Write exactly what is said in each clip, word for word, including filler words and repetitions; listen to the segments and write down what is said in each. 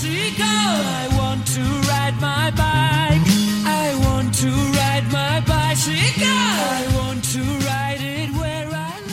bicycle. I want to ride my bike. I want to ride my bicycle. I want to ride it where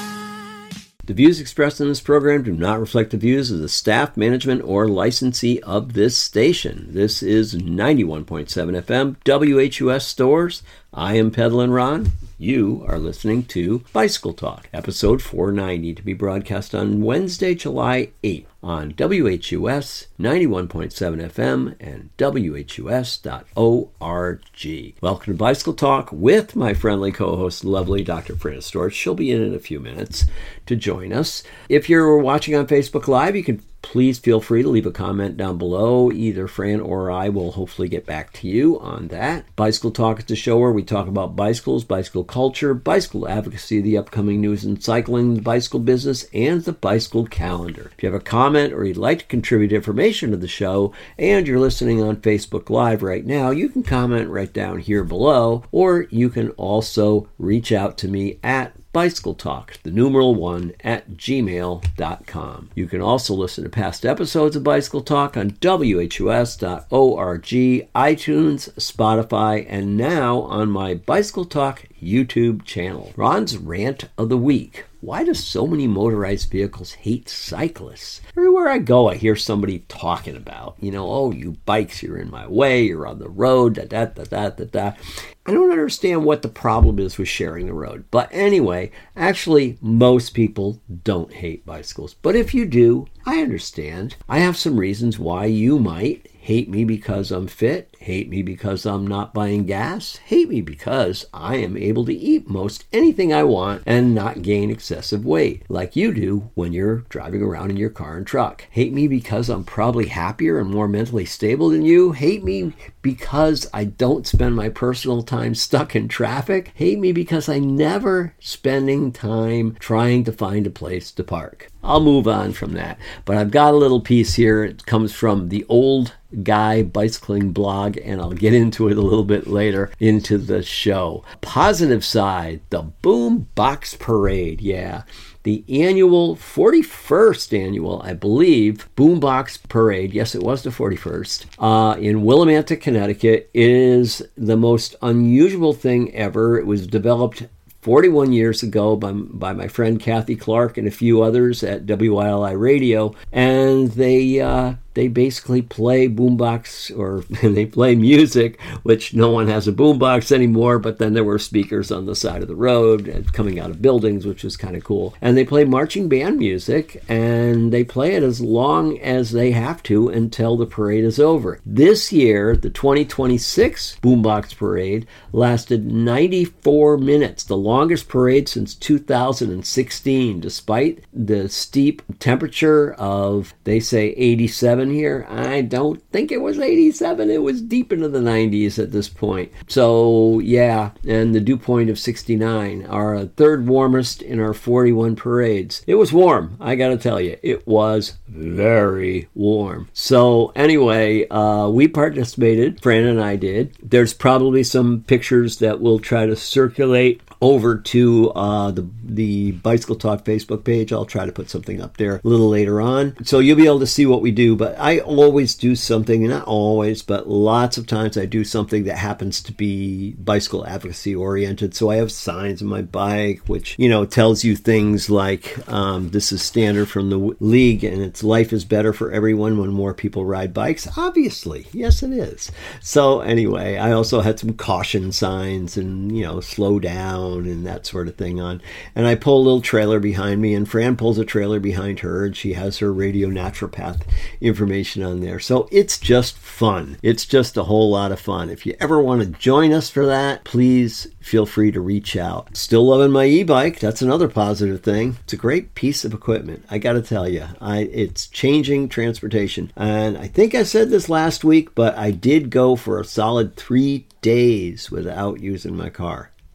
I like. The views expressed in this program do not reflect the views of the staff, management, or licensee of this station. This is ninety-one point seven F M, W H U S Stores. I am Peddlin' Ron. You are listening to Bicycle Talk, episode four ninety, to be broadcast on Wednesday, July eighth on W H U S ninety-one point seven F M and W H U S dot org. Welcome to Bicycle Talk with my friendly co-host, lovely Doctor Fran Storch. She'll be in in a few minutes to join us. If you're watching on Facebook Live, you can please feel free to leave a comment down below. Either Fran or I will hopefully get back to you on that. Bicycle Talk is the show where we talk about bicycles, bicycle culture, bicycle advocacy, the upcoming news in cycling, the bicycle business, and the bicycle calendar. If you have a comment or you'd like to contribute information to the show and you're listening on Facebook Live right now, you can comment right down here below, or you can also reach out to me at Bicycle Talk, the numeral one, at gmail dot com. You can also listen to past episodes of Bicycle Talk on W H U S dot org, iTunes, Spotify, and now on my Bicycle Talk YouTube channel. Ron's Rant of the Week. Why do so many motorized vehicles hate cyclists? Everywhere I go, I hear somebody talking about, you know, oh, you bikes, you're in my way, you're on the road, da da da da da da. I don't understand what the problem is with sharing the road. But anyway, actually, most people don't hate bicycles. But if you do, I understand. I have some reasons why you might hate me because I'm fit, hate me because I'm not buying gas, hate me because I am able to eat most anything I want and not gain excessive weight, like you do when you're driving around in your car and truck. Hate me because I'm probably happier and more mentally stable than you. Hate me because I don't spend my personal time stuck in traffic. Hate me because I never spending time trying to find a place to park. I'll move on from that. But I've got a little piece here. It comes from the Old Guy Bicycling blog, and I'll get into it a little bit later into the show. Positive side, the Boom Box Parade. Yeah. The annual, forty-first annual, I believe, Boombox Parade, yes, it was the forty-first, uh, in Willimantic, Connecticut, is the most unusual thing ever. It was developed forty-one years ago by, by my friend Kathy Clark and a few others at W I L I Radio, and they uh, they basically play boombox, or they play music, which no one has a boombox anymore, but then there were speakers on the side of the road coming out of buildings, which was kind of cool. And they play marching band music, and they play it as long as they have to until the parade is over. This year, the twenty twenty-six Boombox Parade lasted ninety-four minutes, the longest parade since two thousand sixteen, despite the steep temperature of, they say, eighty-seven here. I don't think it was eighty-seven. It was deep into the nineties at this point. So, yeah, and the dew point of sixty-nine, our third warmest in our forty-one parades. It was warm, I gotta tell you. It was very warm. So, anyway, uh, we participated. Fran and I did. There's probably some pictures that we'll try to circulate over to uh, the the Bicycle Talk Facebook page. I'll try to put something up there a little later on. So you'll be able to see what we do. But I always do something, not always, but lots of times I do something that happens to be bicycle advocacy oriented. So I have signs on my bike, which, you know, tells you things like um, this is standard from the league and it's life is better for everyone when more people ride bikes. Obviously. Yes, it is. So anyway, I also had some caution signs and, you know, slow down and that sort of thing on. And I pull a little trailer behind me, and Fran pulls a trailer behind her, and she has her radio naturopath information on there. So it's just fun. It's just a whole lot of fun. If you ever want to join us for that, please feel free to reach out. Still loving my e-bike. That's another positive thing. It's a great piece of equipment. I got to tell you, I, it's changing transportation. And I think I said this last week, but I did go for a solid three days without using my car.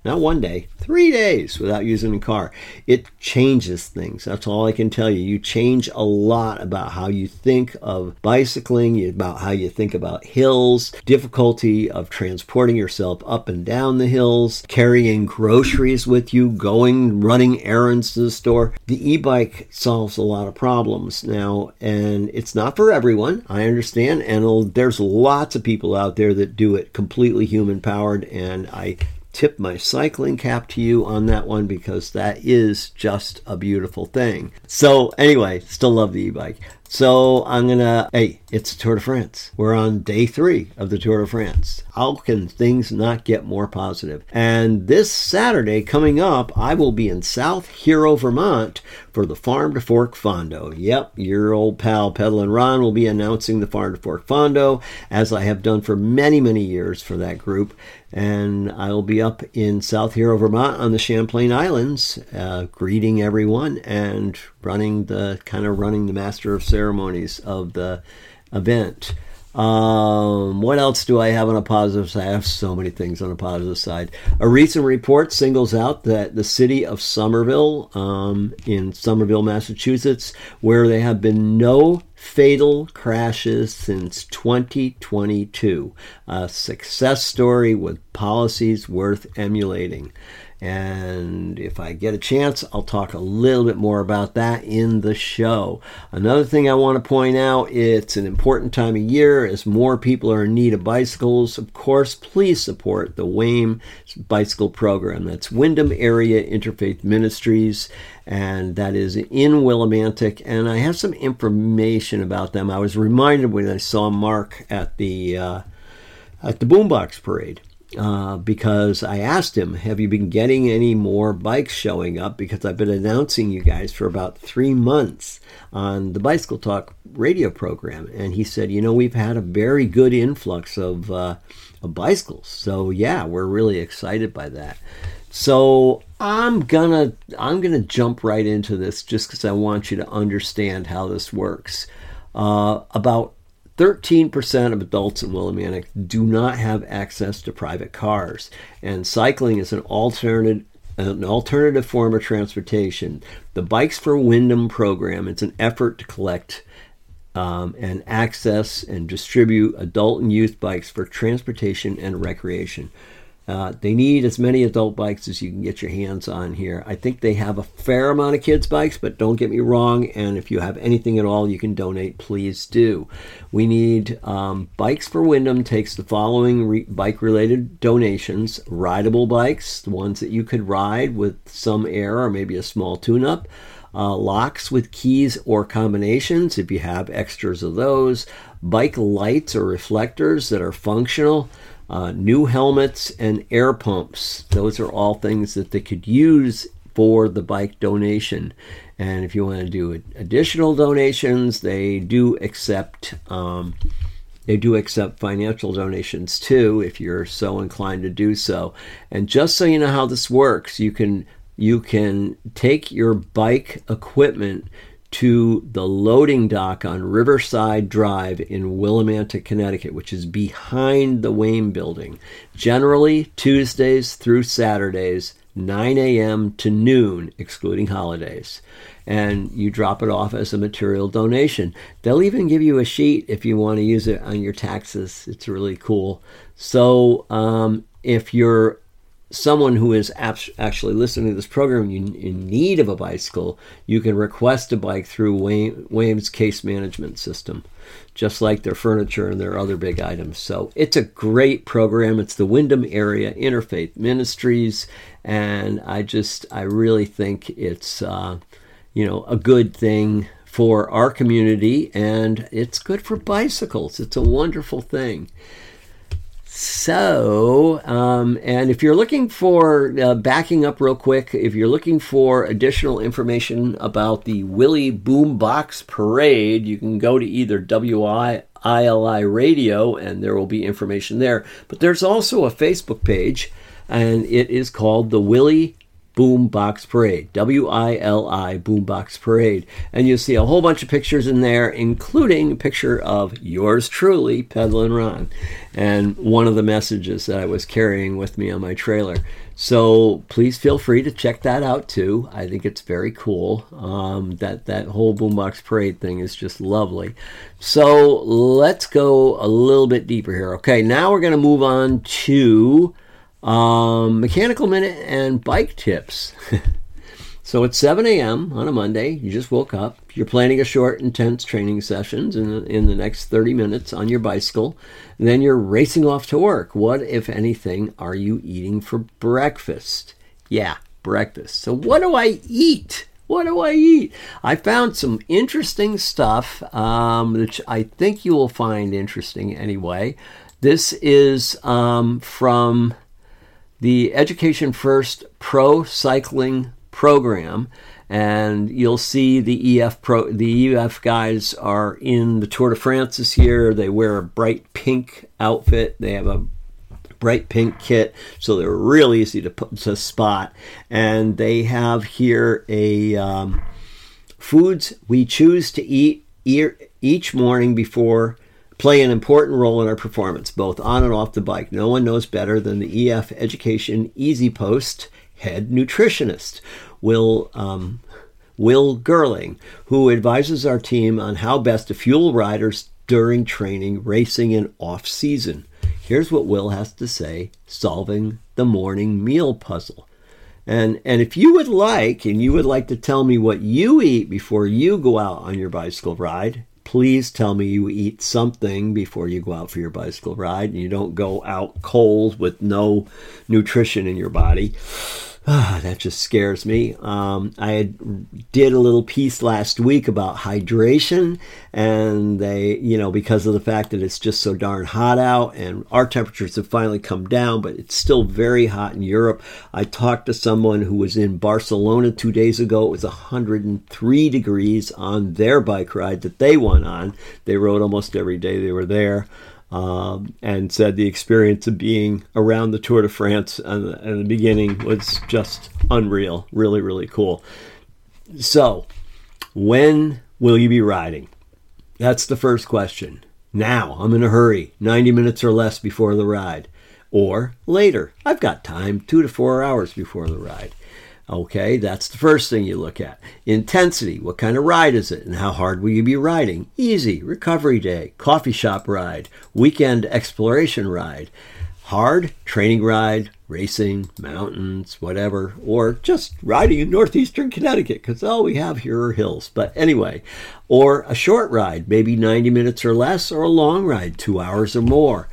not one day, three days without using a car. It changes things. That's all I can tell you. You change a lot about how you think of bicycling, about how you think about hills, difficulty of transporting yourself up and down the hills, carrying groceries with you, going, running errands to the store. The e-bike solves a lot of problems now, and it's not for everyone. I understand, and there's lots of people out there that do it completely human-powered, and I tip my cycling cap to you on that one because that is just a beautiful thing. So anyway, still love the e-bike. So I'm going to, hey, it's Tour de France. We're on day three of the Tour de France. How can things not get more positive? And this Saturday coming up, I will be in South Hero, Vermont for the Farm to Fork Fondo. Yep, your old pal Pedalin' Ron will be announcing the Farm to Fork Fondo, as I have done for many, many years for that group. And I'll be up in South Hero, Vermont on the Champlain Islands, uh, greeting everyone and running the kind of running the master of ceremonies of the event. Um, what else do I have on a positive side? I have so many things on a positive side. A recent report singles out that the city of Somerville, um, in Somerville, Massachusetts, where there have been no fatal crashes since twenty twenty-two. A success story with policies worth emulating. And if I get a chance, I'll talk a little bit more about that in the show. Another thing I want to point out, it's an important time of year as more people are in need of bicycles. Of course, please support the W A I M bicycle program. That's Windham Area Interfaith Ministries, and that is in Willimantic. And I have some information about them. I was reminded when I saw Mark at the uh, at the Boombox Parade. Uh, because I asked him, have you been getting any more bikes showing up? Because I've been announcing you guys for about three months on the Bicycle Talk radio program. And he said, you know, we've had a very good influx of, uh, of bicycles. So, yeah, we're really excited by that. So I'm gonna I'm gonna jump right into this just because I want you to understand how this works. Uh, about thirteen percent of adults in Willimantic do not have access to private cars, and cycling is an alternative an alternative form of transportation. The Bikes for Windham program, it's an effort to collect um, and access and distribute adult and youth bikes for transportation and recreation. Uh, they need as many adult bikes as you can get your hands on here. I think they have a fair amount of kids' bikes, but don't get me wrong. And if you have anything at all you can donate, please do. We need um, Bikes for Windham takes the following re- bike-related donations: rideable bikes, the ones that you could ride with some air or maybe a small tune-up. Uh, locks with keys or combinations, if you have extras of those. Bike lights or reflectors that are functional. Uh, new helmets and air pumps. Those are all things that they could use for the bike donation. And if you want to do additional donations, they do accept um, they do accept financial donations too, if you're so inclined to do so. And just so you know how this works, you can you can take your bike equipment to the loading dock on Riverside Drive in Willimantic, Connecticut, which is behind the W A I M building. Generally, Tuesdays through Saturdays, nine a.m. to noon, excluding holidays. And you drop it off as a material donation. They'll even give you a sheet if you want to use it on your taxes. It's really cool. So um, if you're someone who is actually listening to this program in need of a bicycle, you can request a bike through W A I M's case management system, just like their furniture and their other big items. So it's a great program. It's the Windham Area Interfaith Ministries, and I just, I really think it's, uh, you know, a good thing for our community, and it's good for bicycles. It's a wonderful thing. So, um, and if you're looking for, uh, backing up real quick, if you're looking for additional information about the Willie Boombox Parade, you can go to either W I L I Radio, and there will be information there. But there's also a Facebook page, and it is called the Willie Boombox Parade, W I L I Boombox Parade. And you'll see a whole bunch of pictures in there, including a picture of yours truly, Pedalin' Ron, and one of the messages that I was carrying with me on my trailer. So please feel free to check that out too. I think it's very cool. Um, that, that whole Boombox Parade thing is just lovely. So let's go a little bit deeper here. Okay, now we're going to move on to um, Mechanical Minute and Bike Tips. So it's seven a.m. on a Monday. You just woke up. You're planning a short, intense training sessions in the, in the next thirty minutes on your bicycle. And then you're racing off to work. What, if anything, are you eating for breakfast? Yeah, breakfast. So what do I eat? What do I eat? I found some interesting stuff, um, which I think you will find interesting anyway. This is um, from the Education First Pro Cycling program, and you'll see the E F pro the E F guys are in the Tour de France this year. They wear a bright pink outfit. They have a bright pink kit, so they're really easy to put to spot. And they have here a um, foods we choose to eat each morning before play an important role in our performance, both on and off the bike. No one knows better than the E F Education Easy Post head nutritionist, Will um, Will Gerling, who advises our team on how best to fuel riders during training, racing, and off-season. Here's what Will has to say, solving the morning meal puzzle. And and if you would like, and you would like to tell me what you eat before you go out on your bicycle ride, please tell me you eat something before you go out for your bicycle ride and you don't go out cold with no nutrition in your body. Ah, that just scares me. Um, I had, did a little piece last week about hydration, and they, you know, because of the fact that it's just so darn hot out, and our temperatures have finally come down, but it's still very hot in Europe. I talked to someone who was in Barcelona two days ago. It was one hundred three degrees on their bike ride that they went on. They rode almost every day they were there. Um, and said the experience of being around the Tour de France in the, in the beginning was just unreal, really, really cool. So, when will you be riding? That's the first question. Now, I'm in a hurry, ninety minutes or less before the ride. Or later, I've got time, two to four hours before the ride. Okay, that's the first thing you look at. Intensity, what kind of ride is it and how hard will you be riding? Easy, recovery day, coffee shop ride, weekend exploration ride. Hard, training ride, racing, mountains, whatever, or just riding in northeastern Connecticut because all we have here are hills. But anyway, or a short ride, maybe ninety minutes or less, or a long ride, two hours or more.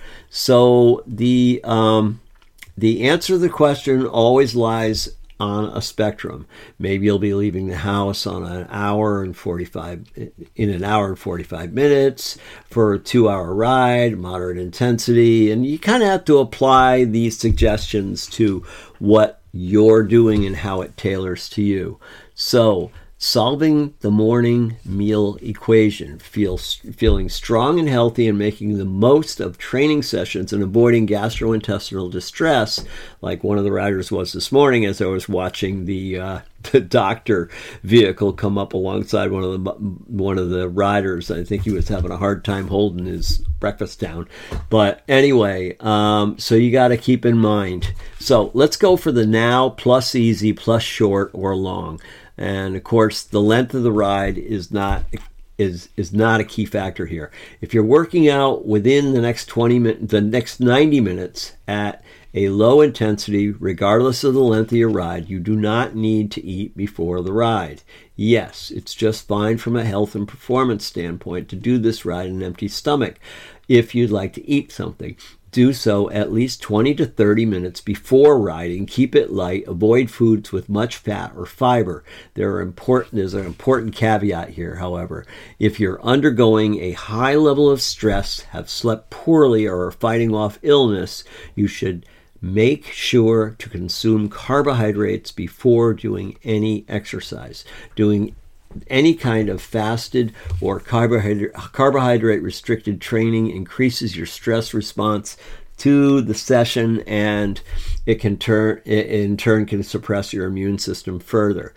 So the um, the answer to the question always lies on a spectrum. Maybe you'll be leaving the house on an hour and forty-five in an hour and forty-five minutes for a two-hour ride, moderate intensity, and you kind of have to apply these suggestions to what you're doing and how it tailors to you. So, solving the morning meal equation, feel, feeling strong and healthy and making the most of training sessions and avoiding gastrointestinal distress, like one of the riders was this morning as I was watching the uh, the doctor vehicle come up alongside one of the one of the riders. I think he was having a hard time holding his breakfast down. But anyway, um, so you got to keep in mind. So let's go for the now plus easy plus short or long. And of course, the length of the ride is not is is not a key factor here. If you're working out within the next twenty minutes, the next ninety minutes at a low intensity, regardless of the length of your ride, you do not need to eat before the ride. Yes, it's just fine from a health and performance standpoint to do this ride on an empty stomach. If you'd like to eat something, do so at least twenty to thirty minutes before riding. Keep it light. Avoid foods with much fat or fiber. There are important, there's an important caveat here, however. If you're undergoing a high level of stress, have slept poorly, or are fighting off illness, you should make sure to consume carbohydrates before doing any exercise. Doing any kind of fasted or carbohydrate, carbohydrate restricted training increases your stress response to the session, and it can turn it in turn can suppress your immune system further.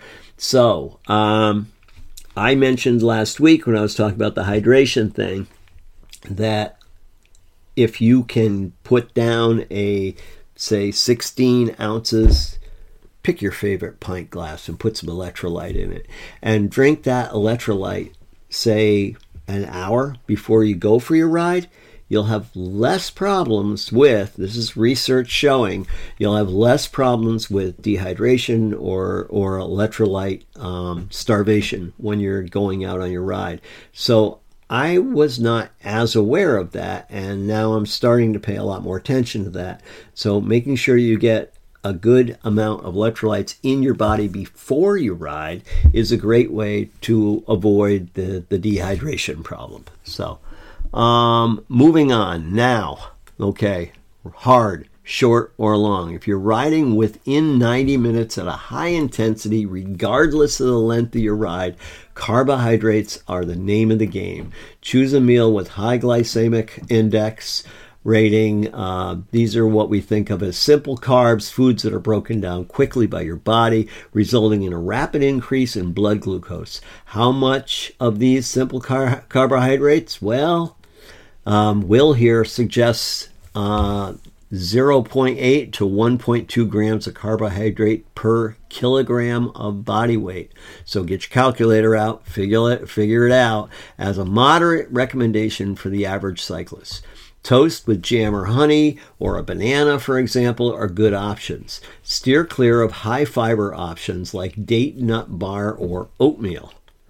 So um, I mentioned last week when I was talking about the hydration thing that if you can put down a say, sixteen ounces. Pick your favorite pint glass and put some electrolyte in it. And drink that electrolyte, say, an hour before you go for your ride. You'll have less problems with, this is research showing, you'll have less problems with dehydration or, or electrolyte um, starvation when you're going out on your ride. So I was not as aware of that, and now I'm starting to pay a lot more attention to that. So making sure you get a good amount of electrolytes in your body before you ride is a great way to avoid the, the dehydration problem. So um, moving on now, okay, hard, short, or long. If you're riding within ninety minutes at a high intensity, regardless of the length of your ride, carbohydrates are the name of the game. Choose a meal with high glycemic index rating. Uh, these are what we think of as simple carbs, foods that are broken down quickly by your body, resulting in a rapid increase in blood glucose. How much of these simple car- carbohydrates? Well, um, Will here suggests uh, zero point eight to one point two grams of carbohydrate per kilogram of body weight. So get your calculator out, figure it, figure it out as a moderate recommendation for the average cyclist. Toast with jam or honey or a banana, for example, are good options. Steer clear of high fiber options like date nut bar or oatmeal.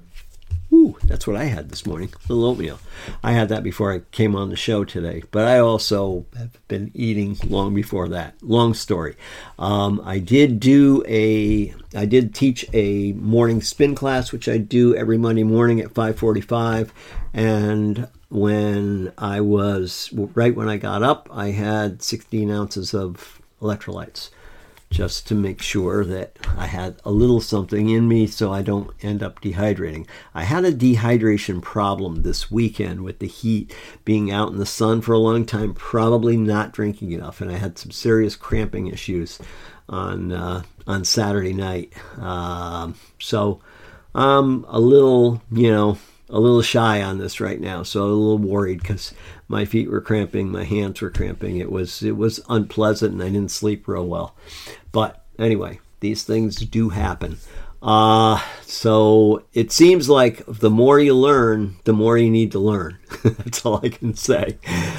Ooh, that's what I had this morning, a little oatmeal. I had that before I came on the show today, but I also have been eating long before that. Long story. Um, I did do a, I did teach a morning spin class, which I do every Monday morning at five forty-five, and when I was, right when I got up, I had sixteen ounces of electrolytes just to make sure that I had a little something in me so I don't end up dehydrating. I had a dehydration problem this weekend with the heat, being out in the sun for a long time, probably not drinking enough, and I had some serious cramping issues on uh, on Saturday night. Um, so I'm a little, you know, a little shy on this right now, so a little worried because my feet were cramping, my hands were cramping. It was it was unpleasant, and I didn't sleep real well. But anyway, these things do happen. Uh, so it seems like the more you learn, the more you need to learn. That's all I can say.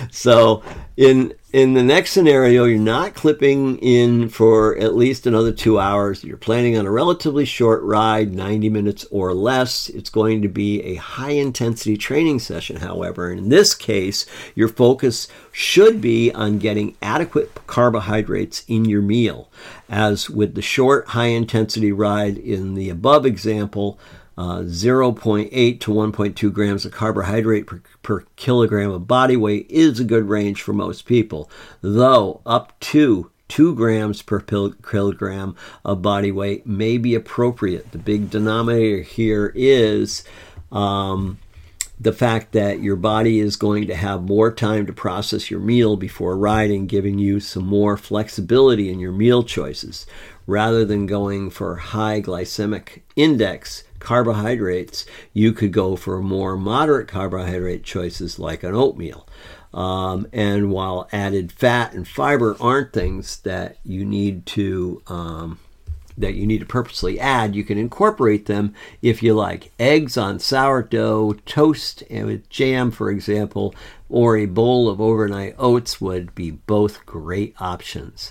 So in in the next scenario, you're not clipping in for at least another two hours. You're planning on a relatively short ride, ninety minutes or less. It's going to be a high-intensity training session, however. In this case, your focus should be on getting adequate carbohydrates in your meal. As with the short, high-intensity ride in the above example, Uh, zero point eight to one point two grams of carbohydrate per, per kilogram of body weight is a good range for most people, though up to two grams per pil- kilogram of body weight may be appropriate. The big denominator here is um, the fact that your body is going to have more time to process your meal before riding, giving you some more flexibility in your meal choices. Rather than going for high glycemic index carbohydrates, you could go for more moderate carbohydrate choices like an oatmeal. Um, and while added fat and fiber aren't things that you need to um, that you need to purposely add, you can incorporate them if you like. Eggs on sourdough, toast and with jam, for example, or a bowl of overnight oats would be both great options.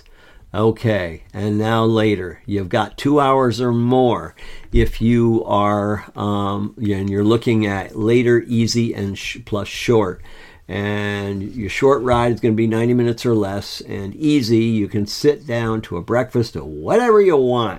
Okay, and now later, you've got two hours or more. If you are, um, and you're looking at later, easy, and sh- plus short. And your short ride is going to be ninety minutes or less, and easy, you can sit down to a breakfast or whatever you want.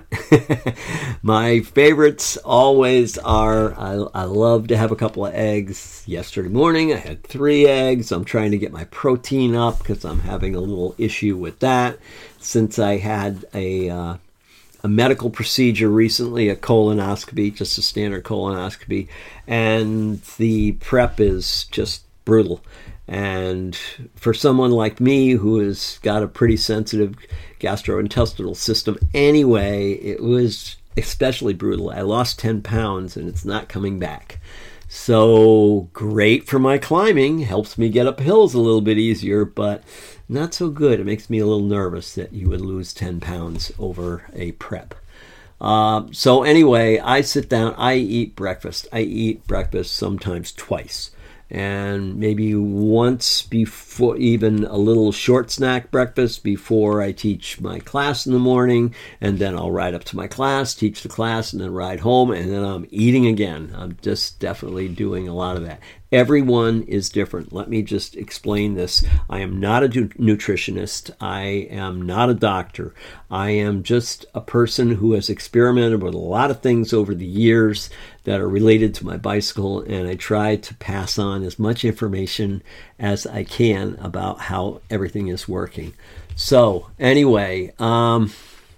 My favorites always are, I, I love to have a couple of eggs. Yesterday morning, I had three eggs. I'm trying to get my protein up because I'm having a little issue with that. Since I had a uh, a medical procedure recently, a colonoscopy, just a standard colonoscopy, and the prep is just brutal. And for someone like me who has got a pretty sensitive gastrointestinal system anyway, it was especially brutal. I lost ten pounds and it's not coming back. So great for my climbing, helps me get up hills a little bit easier, but not so good. It makes me a little nervous that you would lose ten pounds over a prep. Uh, so anyway, I sit down, I eat breakfast. I eat breakfast sometimes twice. And maybe once before, even a little short snack breakfast before I teach my class in the morning, and then I'll ride up to my class, teach the class, and then ride home, and then I'm eating again. I'm just definitely doing a lot of that. Everyone is different. Let me just explain this. I am not a nutritionist. I am not a doctor. I am just a person who has experimented with a lot of things over the years that are related to my bicycle, and I try to pass on as much information as I can about how everything is working. So anyway, um,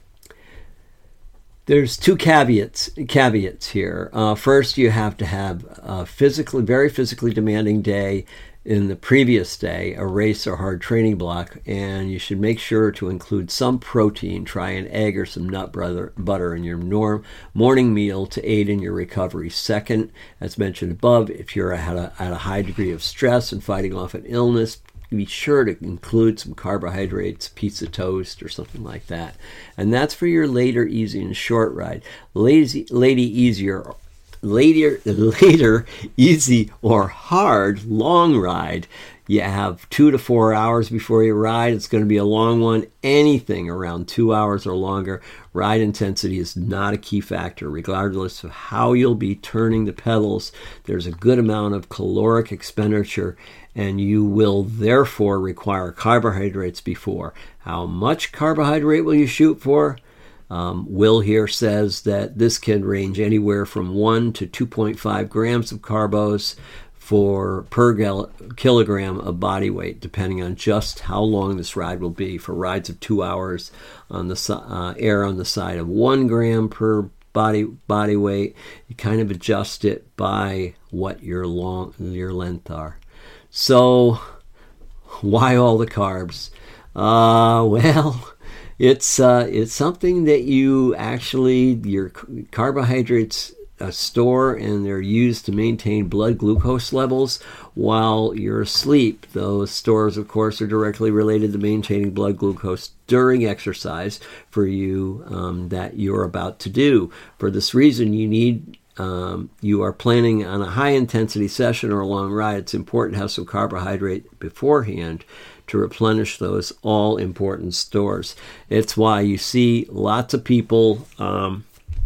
there's two caveats caveats here. Uh, first, you have to have a physically, very physically demanding day in the previous day, a race or hard training block, and you should make sure to include some protein, try an egg or some nut butter, butter in your norm, morning meal to aid in your recovery. Second, as mentioned above, if you're at a, at a high degree of stress and fighting off an illness, be sure to include some carbohydrates, pizza toast, or something like that. And that's for your later, easy, and short ride. Lazy, lady, easier, later, later, easy, or hard, long ride. You have two to four hours before you ride. It's going to be a long one. Anything around two hours or longer, ride intensity is not a key factor. Regardless of how you'll be turning the pedals, there's a good amount of caloric expenditure, and you will therefore require carbohydrates before. How much carbohydrate will you shoot for? Um, Will here says that this can range anywhere from one to two point five grams of carbos for per gal- kilogram of body weight, depending on just how long this ride will be. For rides of two hours, on the uh, air on the side of one gram per body body weight. You kind of adjust it by what your long your length are. So, why all the carbs? Uh, well, it's uh, it's something that you actually, your carbohydrates uh, store, and they're used to maintain blood glucose levels while you're asleep. Those stores, of course, are directly related to maintaining blood glucose during exercise for you um, that you're about to do. For this reason, you need Um, you are planning on a high-intensity session or a long ride, it's important to have some carbohydrate beforehand to replenish those all-important stores. It's why you see lots of people, um,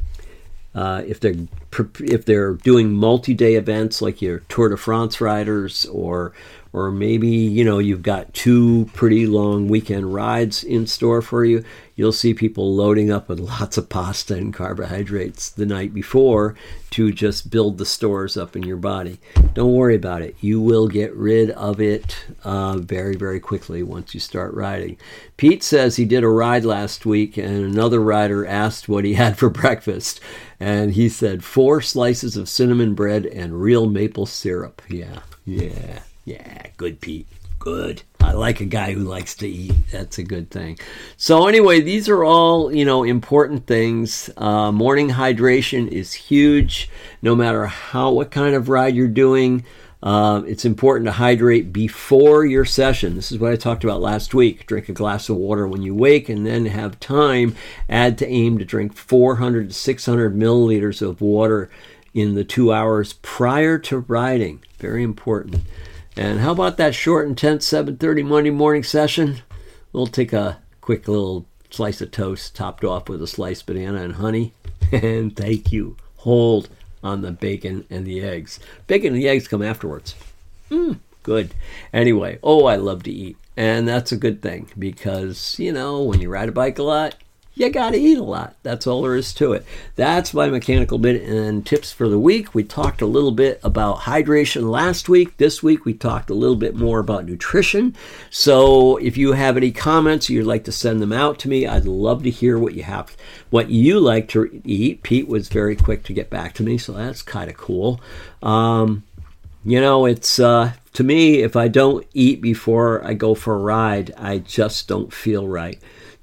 uh, if they're if they're doing multi-day events like your Tour de France riders, or or maybe, you know, you've got two pretty long weekend rides in store for you, you'll see people loading up with lots of pasta and carbohydrates the night before to just build the stores up in your body. Don't worry about it. You will get rid of it uh, very, very quickly once you start riding. Pete says he did a ride last week, and another rider asked what he had for breakfast, and he said four slices of cinnamon bread and real maple syrup. Yeah, yeah. Yeah, good, Pete. Good. I like a guy who likes to eat. That's a good thing. So anyway, these are all, you know, important things. Uh, morning hydration is huge. No matter how, what kind of ride you're doing, uh, it's important to hydrate before your session. This is what I talked about last week. Drink a glass of water when you wake, and then have time. Add to aim to drink four hundred to six hundred milliliters of water in the two hours prior to riding. Very important. And how about that short, intense seven thirty Monday morning session? We'll take a quick little slice of toast topped off with a sliced banana and honey. And thank you. Hold on the bacon and the eggs. Bacon and the eggs come afterwards. Mm, good. Anyway, oh, I love to eat. And that's a good thing because, you know, when you ride a bike a lot, you got to eat a lot. That's all there is to it. That's my mechanical bit and tips for the week. We talked a little bit about hydration last week. This week we talked a little bit more about nutrition. So if you have any comments, you'd like to send them out to me, I'd love to hear what you have, what you like to eat. Pete was very quick to get back to me, so that's kind of cool. Um, you know, it's uh, to me, if I don't eat before I go for a ride, I just don't feel right.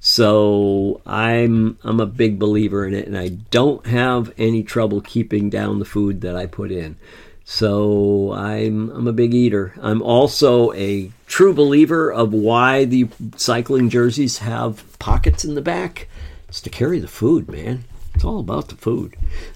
So I'm I'm a big believer in it, and I don't have any trouble keeping down the food that I put in. So I'm I'm a big eater. I'm also a true believer of why the cycling jerseys have pockets in the back. It's to carry the food, man. It's all about the food.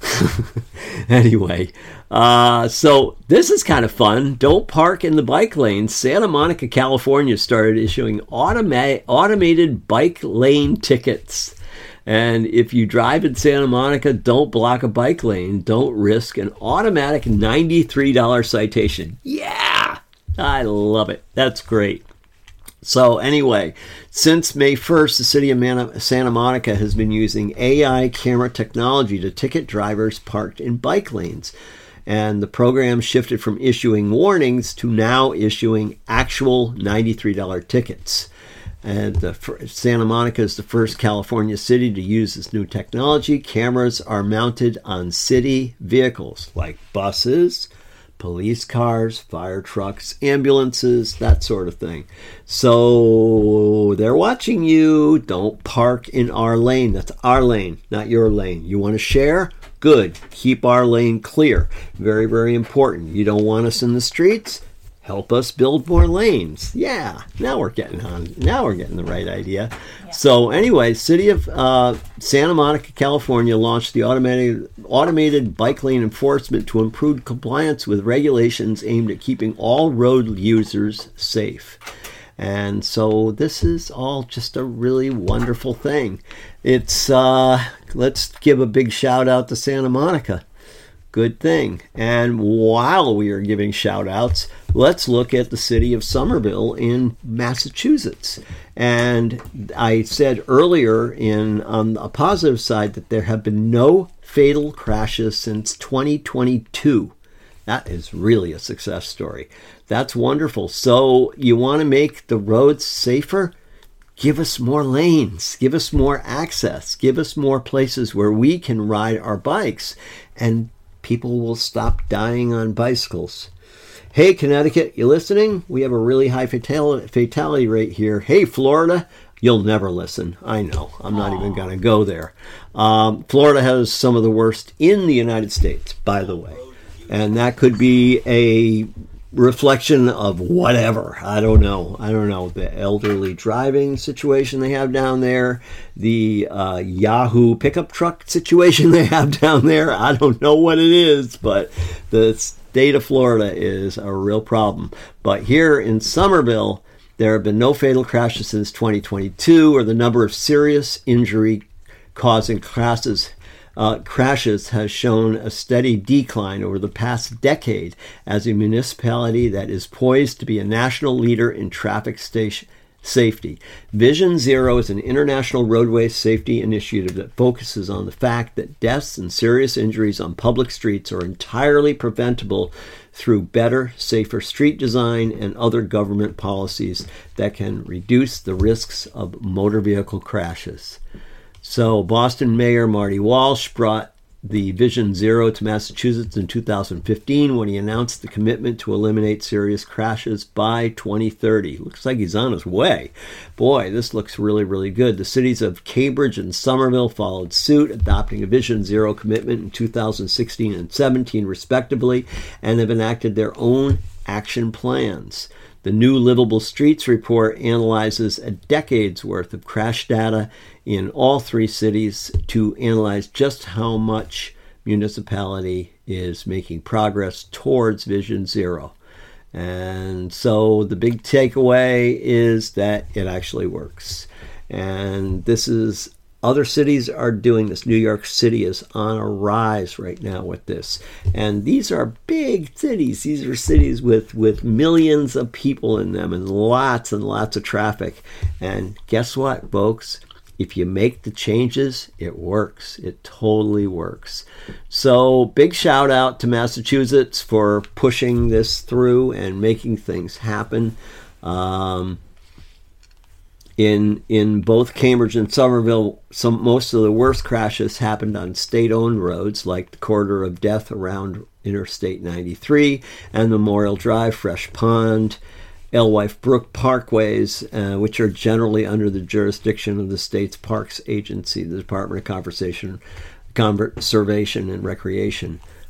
Anyway, uh, so this is kind of fun. Don't park in the bike lanes. Santa Monica, California started issuing automa- automated bike lane tickets. And if you drive in Santa Monica, don't block a bike lane. Don't risk an automatic ninety-three dollars citation. Yeah, I love it. That's great. So anyway, since May first, the city of Man- Santa Monica has been using A I camera technology to ticket drivers parked in bike lanes. And the program shifted from issuing warnings to now issuing actual ninety-three dollars tickets. And the, Santa Monica is the first California city to use this new technology. Cameras are mounted on city vehicles like buses, police cars, fire trucks, ambulances, that sort of thing. So they're watching you. Don't park in our lane. That's our lane, not your lane. You want to share? Good. Keep our lane clear. Very, very important. You don't want us in the streets? Help us build more lanes. Yeah, now we're getting on. Now we're getting the right idea. Yeah. So anyway, City of uh, Santa Monica, California launched the automated automated bike lane enforcement to improve compliance with regulations aimed at keeping all road users safe. And so this is all just a really wonderful thing. It's uh, let's give a big shout out to Santa Monica. Good thing. And while we are giving shout outs, let's look at the city of Somerville in Massachusetts. And I said earlier in on a positive side that there have been no fatal crashes since twenty twenty-two. That is really a success story. That's wonderful. So you want to make the roads safer? Give us more lanes. Give us more access. Give us more places where we can ride our bikes. And people will stop dying on bicycles. Hey, Connecticut, you listening? We have a really high fatal- fatality rate here. Hey, Florida, you'll never listen. I know. I'm not Aww. even going to go there. Um, Florida has some of the worst in the United States, by the way. And that could be a reflection of whatever. I don't know. I don't know. The elderly driving situation they have down there, the uh, Yahoo pickup truck situation they have down there. I don't know what it is, but the state of Florida is a real problem. But here in Somerville, there have been no fatal crashes since twenty twenty-two, or the number of serious injury causing crashes Uh, crashes has shown a steady decline over the past decade as a municipality that is poised to be a national leader in traffic station safety. Vision Zero is an international roadway safety initiative that focuses on the fact that deaths and serious injuries on public streets are entirely preventable through better, safer street design and other government policies that can reduce the risks of motor vehicle crashes. So Boston Mayor Marty Walsh brought the Vision Zero to Massachusetts in two thousand fifteen when he announced the commitment to eliminate serious crashes by twenty thirty. Looks like he's on his way. Boy, this looks really, really good. The cities of Cambridge and Somerville followed suit, adopting a Vision Zero commitment in two thousand sixteen and seventeen, respectively, and have enacted their own action plans. The new Livable Streets report analyzes a decade's worth of crash data in all three cities to analyze just how much municipality is making progress towards Vision Zero. And so the big takeaway is that it actually works. And this is, other cities are doing this. New York City is on a rise right now with this. And these are big cities. These are cities with, with millions of people in them and lots and lots of traffic. And guess what, folks? If you make the changes, it works. It totally works. So big shout out to Massachusetts for pushing this through and making things happen. Um, in in both Cambridge and Somerville, some most of the worst crashes happened on state-owned roads like the Corridor of Death around Interstate ninety-three and Memorial Drive, Fresh Pond, Alewife Brook Parkways, uh, which are generally under the jurisdiction of the state's Parks Agency, the Department of Conservation, Conservation and Recreation.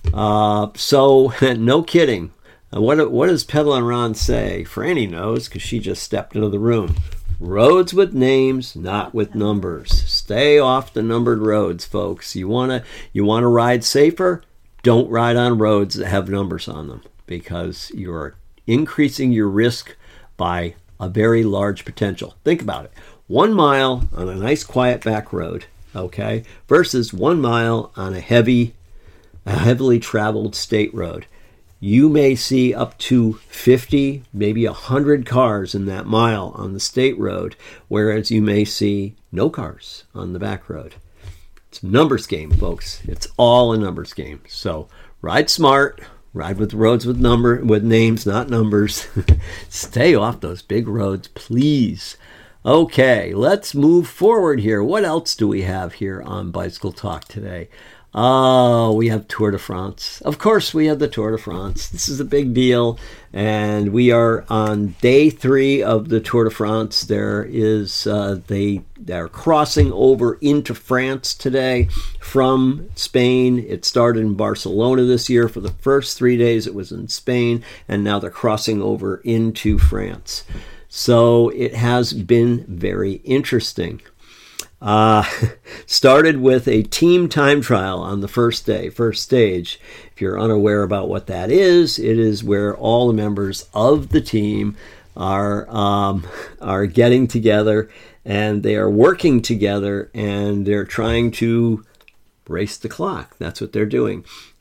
Uh, so, no kidding. Uh, what, what does Peddlin' Ron say? Franny knows because she just stepped into the room. Roads with names, not with numbers. Stay off the numbered roads, folks. You wanna you wanna ride safer? Don't ride on roads that have numbers on them because you're increasing your risk by a very large potential. Think about it. One mile on a nice quiet back road, okay, versus one mile on a heavy, a heavily traveled state road. You may see up to fifty, maybe one hundred cars in that mile on the state road, whereas you may see no cars on the back road. It's a numbers game, folks. It's all a numbers game. So ride smart, ride with roads with number with names, not numbers. Stay off those big roads, please. Okay, let's move forward here. What else do we have here on Bicycle Talk today? Oh, we have Tour de France. Of course, we have the Tour de France. This is a big deal, and we are on day three of the Tour de France. There is uh, they they're crossing over into France today from Spain. It started in Barcelona this year. For the first three days, it was in Spain, and now they're crossing over into France. So it has been very interesting. Uh, started with a team time trial on the first day, first stage. If you're unaware about what that is, it is where all the members of the team are um, are getting together and they are working together and they're trying to race the clock. That's what they're doing.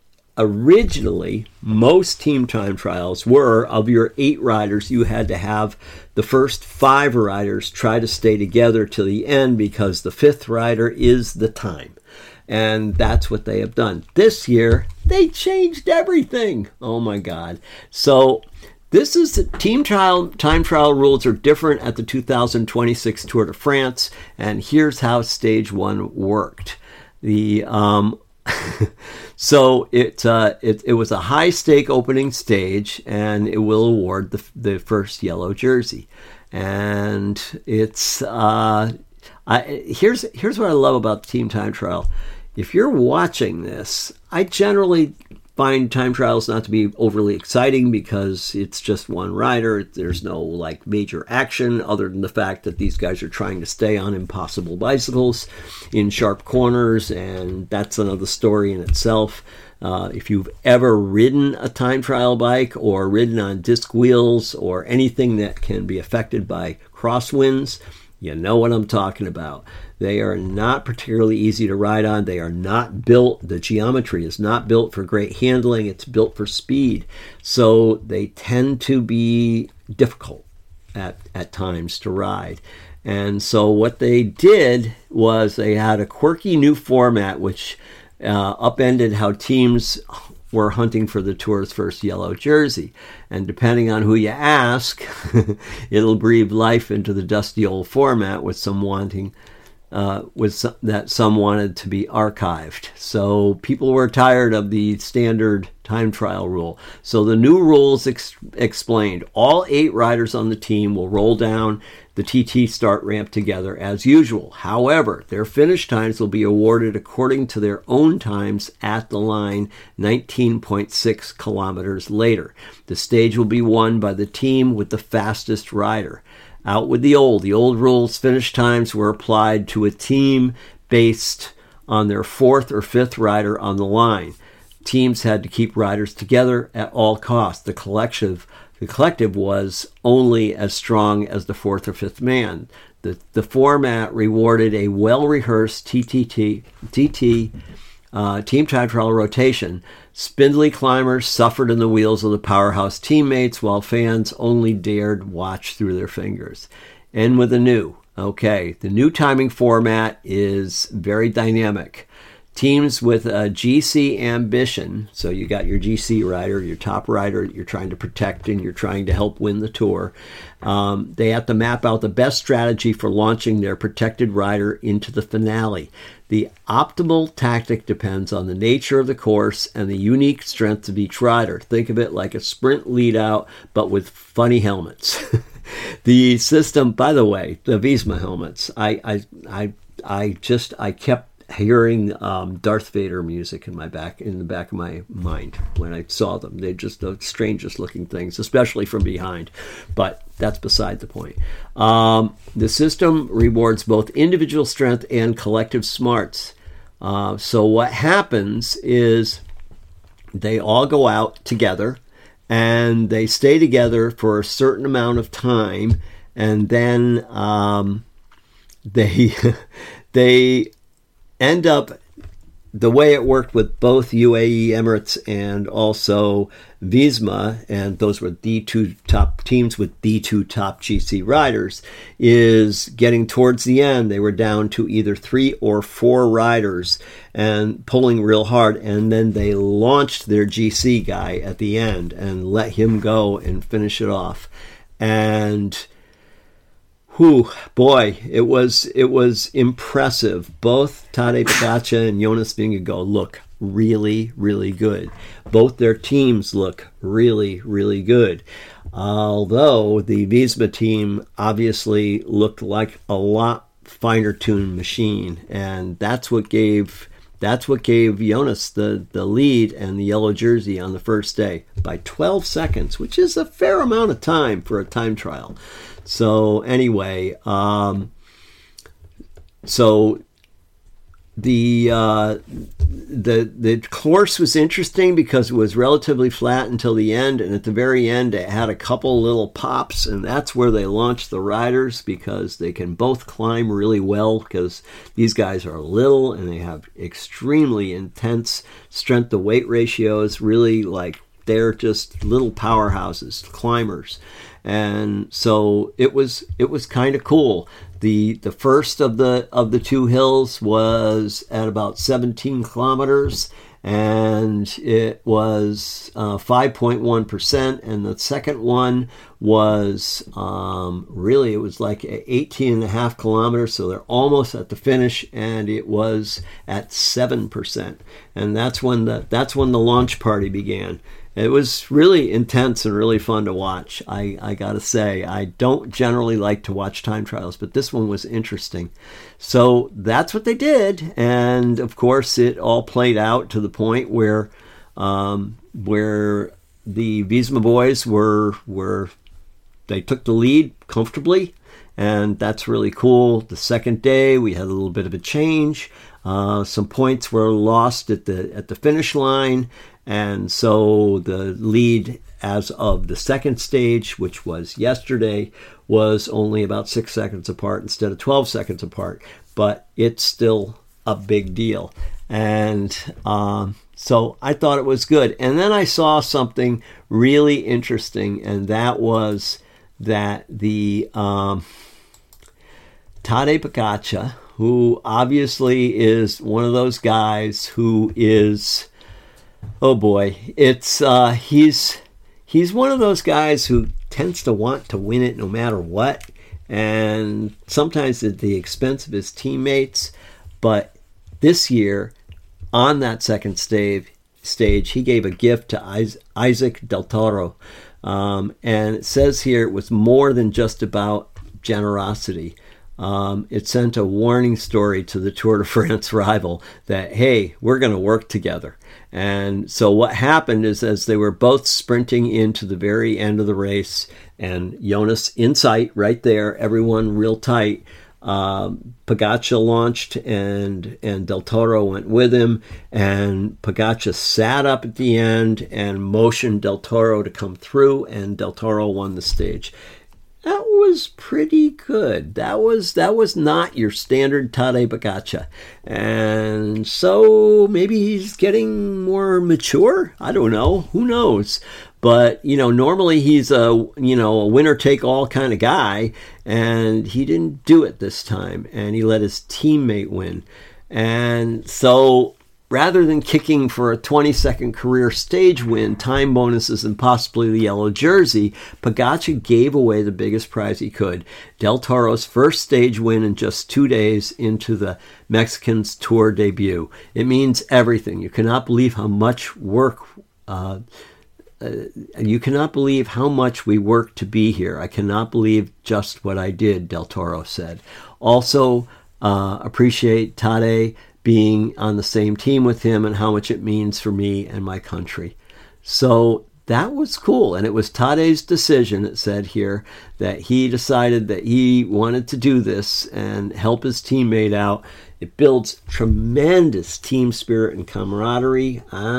Originally, most team time trials were, of your eight riders, you had to have the first five riders try to stay together till the end because the fifth rider is the time. And that's what they have done. This year, they changed everything. Oh my God. So this is the team trial, time trial rules are different at the two thousand twenty-six Tour de France. And here's how stage one worked. The um, So it, uh, it it was a high stake opening stage, and it will award the the first yellow jersey. And it's uh, I, here's here's what I love about the team time trial. If you're watching this, I generally find time trials not to be overly exciting because it's just one rider. There's no like major action other than the fact that these guys are trying to stay on impossible bicycles in sharp corners, and that's another story in itself. Uh, if you've ever ridden a time trial bike or ridden on disc wheels or anything that can be affected by crosswinds, you know what I'm talking about. They are not particularly easy to ride on. They are not built, the geometry is not built for great handling. It's built for speed. So they tend to be difficult at, at times to ride. And so what they did was they had a quirky new format which uh, upended how teams were hunting for the Tour's first yellow jersey. And depending on who you ask, it'll breathe life into the dusty old format with some wanting Uh, with some, that some wanted to be archived. So people were tired of the standard time trial rule. So the new rules ex- explained all eight riders on the team will roll down the T T start ramp together as usual. However, their finish times will be awarded according to their own times at the line nineteen point six kilometers later. The stage will be won by the team with the fastest rider. Out with the old. The old rules, finish times were applied to a team based on their fourth or fifth rider on the line. Teams had to keep riders together at all costs. The collective, the collective was only as strong as the fourth or fifth man. The, the format rewarded a well-rehearsed T T T, T T uh, team time trial rotation. Spindly climbers suffered in the wheels of the powerhouse teammates while fans only dared watch through their fingers. And with the new, okay, the new timing format is very dynamic. Teams with a G C ambition, so you got your G C rider, your top rider you're trying to protect and you're trying to help win the Tour. Um, they have to map out the best strategy for launching their protected rider into the finale. The optimal tactic depends on the nature of the course and the unique strengths of each rider. Think of it like a sprint lead out, but with funny helmets. The system, by the way, the Visma helmets, I, I, I, I just, I kept hearing um, Darth Vader music in my back in the back of my mind when I saw them. They're just the strangest looking things, especially from behind. But that's beside the point. Um, the system rewards both individual strength and collective smarts. Uh, so what happens is they all go out together and they stay together for a certain amount of time, and then um, they they end up, the way it worked with both U A E, Emirates, and also Visma, and those were the two top teams with the two top G C riders, is getting towards the end, they were down to either three or four riders and pulling real hard, and then they launched their G C guy at the end and let him go and finish it off. And whew, boy, it was it was impressive. Both Tadej Pogačar and Jonas Vingegaard look really, really good. Both their teams look really, really good. Although the Visma team obviously looked like a lot finer-tuned machine, and that's what gave that's what gave Jonas the, the lead and the yellow jersey on the first day by twelve seconds, which is a fair amount of time for a time trial. So anyway, um, so the uh, the the course was interesting because it was relatively flat until the end, and at the very end it had a couple little pops, and that's where they launched the riders because they can both climb really well, because these guys are little and they have extremely intense strength to weight ratios, really like they're just little powerhouses, climbers. And so it was it was kind of cool. The the first of the of the two hills was at about seventeen kilometers, and it was uh, five point one percent. And the second one was um, really, it was like eighteen and a half kilometers. So they're almost at the finish, and it was at seven percent. And that's when the that's when the launch party began. It was really intense and really fun to watch. I, I gotta say, I don't generally like to watch time trials, but this one was interesting. So that's what they did, and of course, it all played out to the point where, um, where the Visma boys were were they took the lead comfortably, and that's really cool. The second day, we had a little bit of a change. Uh, some points were lost at the at the finish line. And so the lead as of the second stage, which was yesterday, was only about six seconds apart instead of twelve seconds apart. But it's still a big deal. And um, so I thought it was good. And then I saw something really interesting, and that was that the um, Tadej Pogačar, who obviously is one of those guys who is... Oh boy, it's uh, he's he's one of those guys who tends to want to win it no matter what, and sometimes at the expense of his teammates. But this year, on that second stage, stage he gave a gift to Isaac Del Toro, um, and it says here it was more than just about generosity. Um, it sent a warning story to the Tour de France rival that, hey, we're going to work together. And so what happened is, as they were both sprinting into the very end of the race, and Jonas in sight right there, everyone real tight, um, Pogačar launched, and, and Del Toro went with him, and Pogačar sat up at the end and motioned Del Toro to come through, and Del Toro won the stage. That was pretty good. That was that was not your standard Tadej Pogačar. And so maybe he's getting more mature. I don't know. Who knows? But, you know, normally he's a, you know, a winner-take-all kind of guy, and he didn't do it this time, and he let his teammate win. And so rather than kicking for a twenty-second career stage win, time bonuses, and possibly the yellow jersey, Pogačar gave away the biggest prize he could. Del Toro's first stage win in just two days into the Mexican's Tour debut. It means everything. You cannot believe how much work... Uh, uh, you cannot believe how much we worked to be here. I cannot believe just what I did, Del Toro said. Also, uh, appreciate Tadej being on the same team with him and how much it means for me and my country. So that was cool. And it was Tade's decision, it said here, that he decided that he wanted to do this and help his teammate out. It builds tremendous team spirit and camaraderie.